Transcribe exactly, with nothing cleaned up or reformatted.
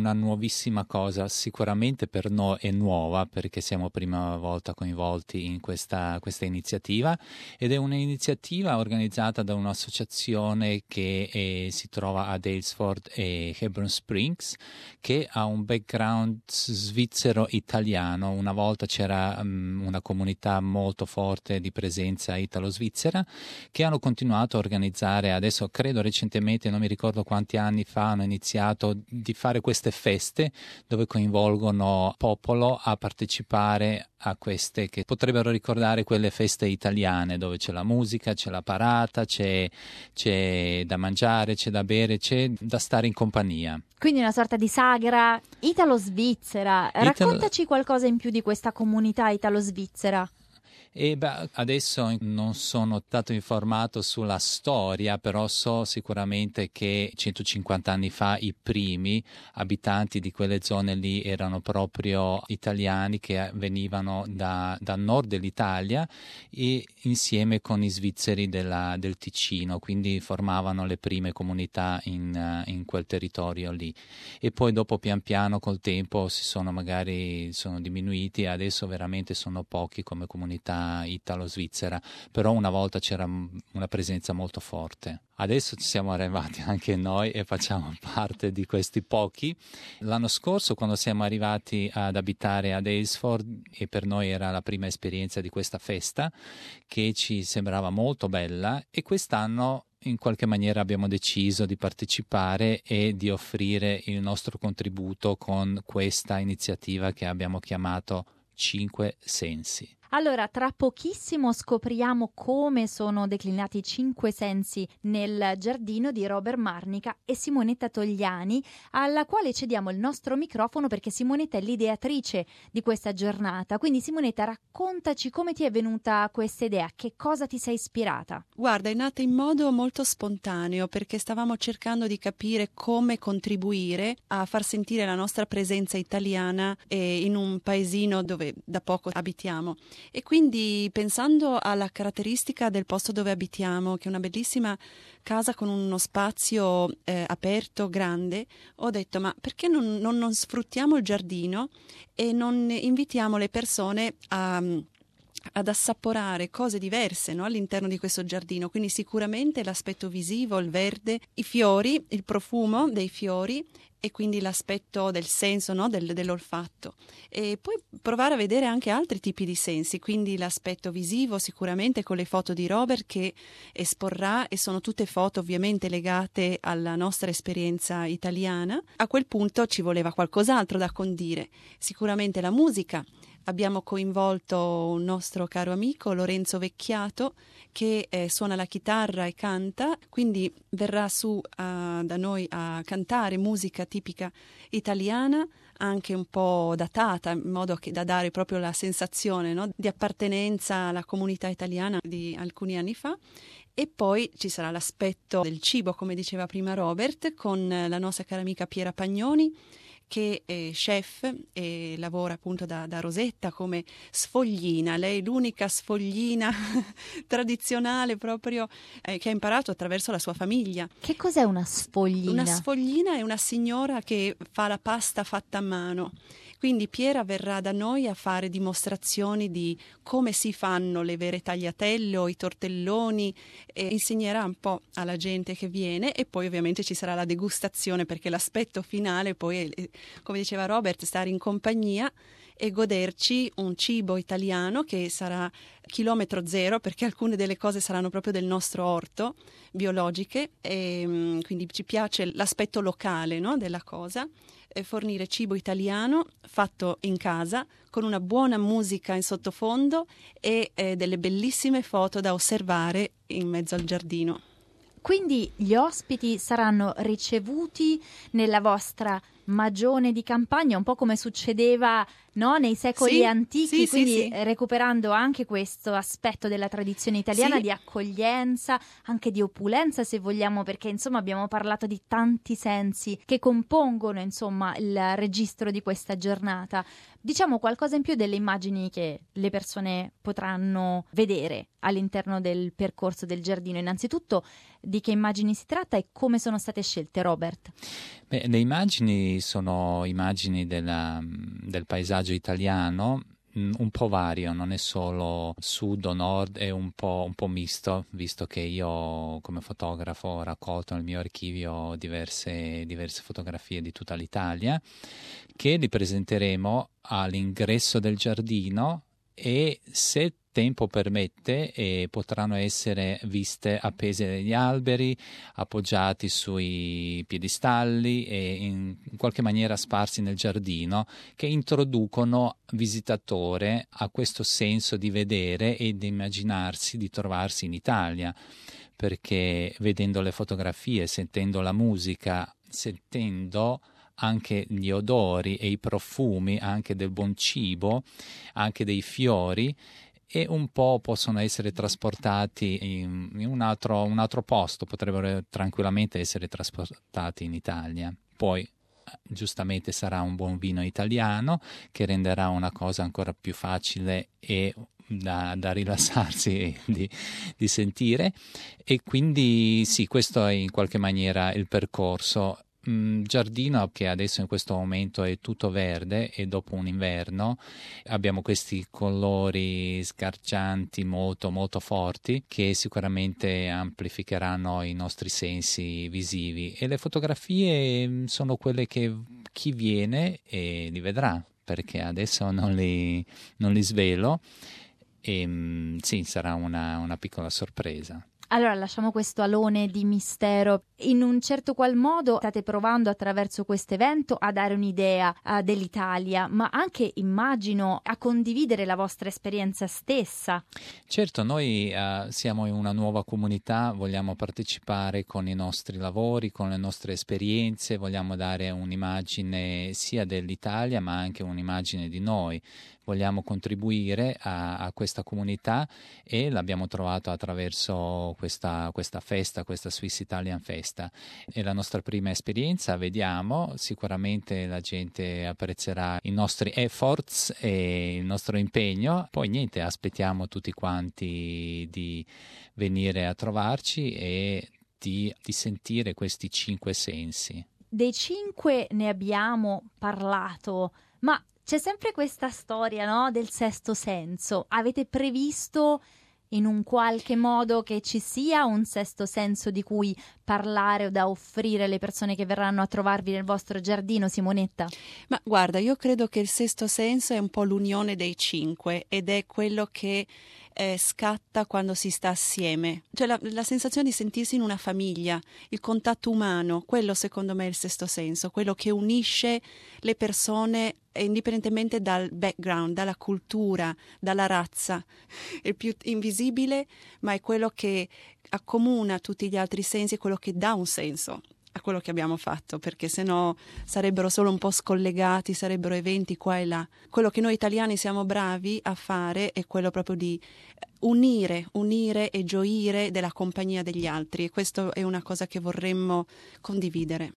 una nuovissima cosa, sicuramente per noi è nuova perché siamo prima volta coinvolti in questa, questa iniziativa, ed è un'iniziativa organizzata da un'associazione che è, si trova a Daylesford e Hebron Springs, che ha un background svizzero-italiano. Una volta c'era um, una comunità molto forte di presenza italo-svizzera che hanno continuato a organizzare, adesso credo recentemente, non mi ricordo quanti anni fa, hanno iniziato di fare queste feste dove coinvolgono popolo a partecipare a queste che potrebbero ricordare quelle feste italiane dove c'è la musica, c'è la parata, c'è, c'è da mangiare, c'è da bere, c'è da stare in compagnia. Quindi una sorta di sagra italo-svizzera. Italo... Raccontaci qualcosa in più di questa comunità italo-svizzera. E beh, adesso non sono stato informato sulla storia, però so sicuramente che centocinquanta anni fa i primi abitanti di quelle zone lì erano proprio italiani che venivano da, da nord dell'Italia e insieme con i svizzeri della, del Ticino, quindi formavano le prime comunità in, in quel territorio lì. E poi dopo pian piano col tempo si sono magari sono diminuiti e adesso veramente sono pochi come comunità italo-svizzera, però una volta c'era una presenza molto forte. Adesso ci siamo arrivati anche noi e facciamo parte di questi pochi. L'anno scorso, quando siamo arrivati ad abitare ad Daylesford, e per noi era la prima esperienza di questa festa che ci sembrava molto bella, e quest'anno in qualche maniera abbiamo deciso di partecipare e di offrire il nostro contributo con questa iniziativa che abbiamo chiamato Cinque Sensi. Allora, tra pochissimo scopriamo come sono declinati i cinque sensi nel giardino di Robert Marnica e Simonetta Togliani, alla quale cediamo il nostro microfono perché Simonetta è l'ideatrice di questa giornata. Quindi Simonetta, raccontaci come ti è venuta questa idea, che cosa ti sei ispirata? Guarda, è nata in modo molto spontaneo perché stavamo cercando di capire come contribuire a far sentire la nostra presenza italiana eh, in un paesino dove da poco abitiamo. E quindi, pensando alla caratteristica del posto dove abitiamo, che è una bellissima casa con uno spazio eh, aperto, grande, ho detto: ma perché non, non, non sfruttiamo il giardino e non invitiamo le persone a ad assaporare cose diverse, no, all'interno di questo giardino. Quindi sicuramente l'aspetto visivo, il verde, i fiori, il profumo dei fiori e quindi l'aspetto del senso, no, del, dell'olfatto. E poi provare a vedere anche altri tipi di sensi, quindi l'aspetto visivo sicuramente con le foto di Robert che esporrà, e sono tutte foto ovviamente legate alla nostra esperienza italiana. A quel punto ci voleva qualcos'altro da condire, sicuramente la musica. Abbiamo coinvolto un nostro caro amico Lorenzo Vecchiato che eh, suona la chitarra e canta, quindi verrà su uh, da noi a cantare musica tipica italiana, anche un po' datata, in modo che da dare proprio la sensazione, no, di appartenenza alla comunità italiana di alcuni anni fa. E poi ci sarà l'aspetto del cibo, come diceva prima Robert, con la nostra cara amica Piera Pagnoni, che è chef e lavora appunto da, da Rosetta come sfoglina. Lei è l'unica sfoglina tradizionale proprio eh, che ha imparato attraverso la sua famiglia. Che cos'è una sfoglina? Una sfoglina è una signora che fa la pasta fatta a mano. Quindi Piera verrà da noi a fare dimostrazioni di come si fanno le vere tagliatelle o i tortelloni e insegnerà un po' alla gente che viene, e poi ovviamente ci sarà la degustazione, perché l'aspetto finale poi è, come diceva Robert, stare in compagnia e goderci un cibo italiano che sarà chilometro zero, perché alcune delle cose saranno proprio del nostro orto, biologiche, e quindi ci piace l'aspetto locale, no, della cosa. Fornire cibo italiano fatto in casa con una buona musica in sottofondo e eh, delle bellissime foto da osservare in mezzo al giardino. Quindi gli ospiti saranno ricevuti nella vostra magione di campagna, un po' come succedeva, no, nei secoli sì, antichi, sì, quindi sì, sì. recuperando anche questo aspetto della tradizione italiana, sì. di accoglienza, anche di opulenza se vogliamo, perché insomma abbiamo parlato di tanti sensi che compongono insomma il registro di questa giornata. Diciamo qualcosa in più delle immagini che le persone potranno vedere all'interno del percorso del giardino. Innanzitutto, di che immagini si tratta e come sono state scelte, Robert? Beh, le immagini sono immagini della, del paesaggio italiano, un po' vario, non è solo sud o nord, è un po', un po' misto, visto che io come fotografo ho raccolto nel mio archivio diverse, diverse fotografie di tutta l'Italia, che li presenteremo all'ingresso del giardino e, se tempo permette, eh, potranno essere viste appese agli alberi, appoggiati sui piedistalli e in, in qualche maniera sparsi nel giardino, che introducono visitatore a questo senso di vedere e di immaginarsi di trovarsi in Italia, perché vedendo le fotografie, sentendo la musica, sentendo anche gli odori e i profumi anche del buon cibo, anche dei fiori, e un po' possono essere trasportati in, in un, altro, un altro posto, potrebbero tranquillamente essere trasportati in Italia. Poi giustamente sarà un buon vino italiano che renderà una cosa ancora più facile e da, da rilassarsi di, di sentire, e quindi sì, questo è in qualche maniera il percorso. Giardino che adesso in questo momento è tutto verde, e dopo un inverno abbiamo questi colori sgargianti molto molto forti che sicuramente amplificheranno i nostri sensi visivi, e le fotografie sono quelle che chi viene e li vedrà, perché adesso non li, non li svelo, e sì, sarà una, una piccola sorpresa. Allora lasciamo questo alone di mistero. In un certo qual modo state provando attraverso questo evento a dare un'idea uh, dell'Italia, ma anche, immagino, a condividere la vostra esperienza stessa. Certo, noi uh, siamo in una nuova comunità, vogliamo partecipare con i nostri lavori, con le nostre esperienze, vogliamo dare un'immagine sia dell'Italia ma anche un'immagine di noi. Vogliamo contribuire a, a questa comunità, e l'abbiamo trovato attraverso questa, questa festa, questa Swiss Italian Festa. È la nostra prima esperienza, vediamo, sicuramente la gente apprezzerà i nostri efforts e il nostro impegno. Poi niente, aspettiamo tutti quanti di venire a trovarci e di, di sentire questi cinque sensi. Dei cinque ne abbiamo parlato, ma c'è sempre questa storia, no, del sesto senso. Avete previsto in un qualche modo che ci sia un sesto senso di cui parlare o da offrire alle persone che verranno a trovarvi nel vostro giardino, Simonetta? Ma guarda, io credo che il sesto senso è un po' l'unione dei cinque, ed è quello che eh, scatta quando si sta assieme. Cioè la, la sensazione di sentirsi in una famiglia, il contatto umano, quello secondo me è il sesto senso, quello che unisce le persone indipendentemente dal background, dalla cultura, dalla razza. È il più invisibile, ma è quello che accomuna tutti gli altri sensi, è quello che dà un senso a quello che abbiamo fatto, perché sennò sarebbero solo un po' scollegati, sarebbero eventi qua e là. Quello che noi italiani siamo bravi a fare è quello proprio di unire, unire e gioire della compagnia degli altri, e questo è una cosa che vorremmo condividere.